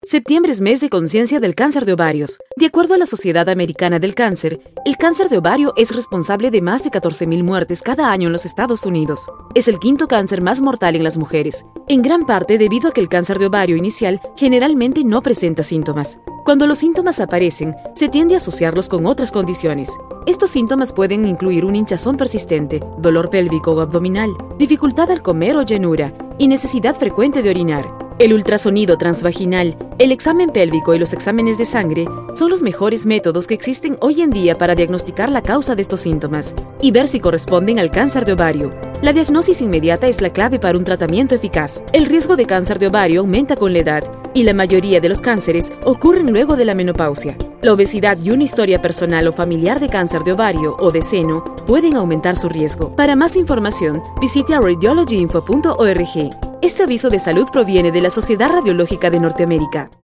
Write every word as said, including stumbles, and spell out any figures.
Septiembre es mes de conciencia del cáncer de ovarios. De acuerdo a la Sociedad Americana del Cáncer, el cáncer de ovario es responsable de más de catorce mil muertes cada año en los Estados Unidos. Es el quinto cáncer más mortal en las mujeres, en gran parte debido a que el cáncer de ovario inicial generalmente no presenta síntomas. Cuando los síntomas aparecen, se tiende a asociarlos con otras condiciones. Estos síntomas pueden incluir un hinchazón persistente, dolor pélvico o abdominal, dificultad al comer o llenura, y necesidad frecuente de orinar. El ultrasonido transvaginal, el examen pélvico y los exámenes de sangre son los mejores métodos que existen hoy en día para diagnosticar la causa de estos síntomas y ver si corresponden al cáncer de ovario. La diagnosis inmediata es la clave para un tratamiento eficaz. El riesgo de cáncer de ovario aumenta con la edad y la mayoría de los cánceres ocurren luego de la menopausia. La obesidad y una historia personal o familiar de cáncer de ovario o de seno pueden aumentar su riesgo. Para más información, visite a radiology info punto org. Este aviso de salud proviene de la Sociedad Radiológica de Norteamérica.